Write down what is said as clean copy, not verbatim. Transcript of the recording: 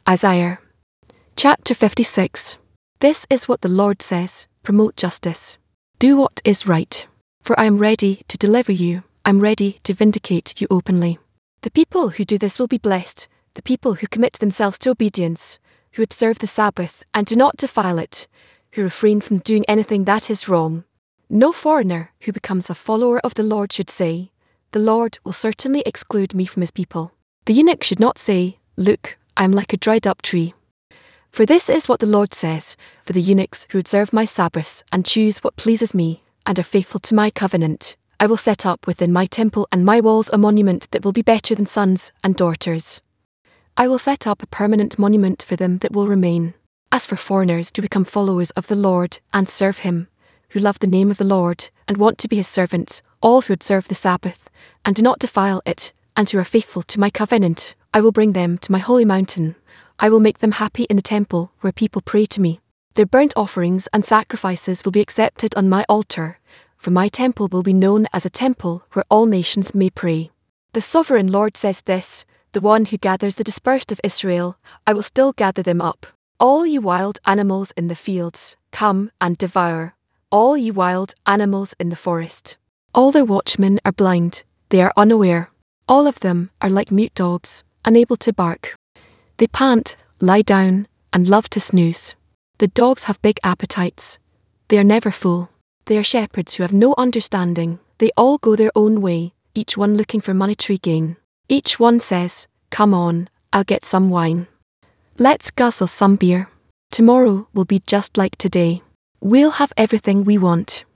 Isaiah. Chapter 56. This is what the Lord says: promote justice. Do what is right. For I am ready to deliver you. I am ready to vindicate you openly. The people who do this will be blessed, the people who commit themselves to obedience, who observe the Sabbath and do not defile it, who refrain from doing anything that is wrong. No foreigner who becomes a follower of the Lord should say, "The Lord will certainly exclude me from his people." The eunuch should not say, "Look, I am like a dried up tree." For this is what the Lord says: for the eunuchs who observe my Sabbaths and choose what pleases me, and are faithful to my covenant, I will set up within my temple and my walls a monument that will be better than sons and daughters. I will set up a permanent monument for them that will remain. As for foreigners who become followers of the Lord and serve him, who love the name of the Lord and want to be his servants, all who observe the Sabbath and do not defile it, and who are faithful to my covenant, I will bring them to my holy mountain. I will make them happy in the temple where people pray to me. Their burnt offerings and sacrifices will be accepted on my altar, for my temple will be known as a temple where all nations may pray. The sovereign Lord says this: the one who gathers the dispersed of Israel, I will still gather them up. All you wild animals in the fields, come and devour. All you wild animals in the forest. All their watchmen are blind, they are unaware. All of them are like mute dogs, unable to bark. They pant, lie down, and love to snooze. The dogs have big appetites. They are never full. They are shepherds who have no understanding. They all go their own way, each one looking for monetary gain. Each one says, "Come on, I'll get some wine. Let's guzzle some beer. Tomorrow will be just like today. We'll have everything we want."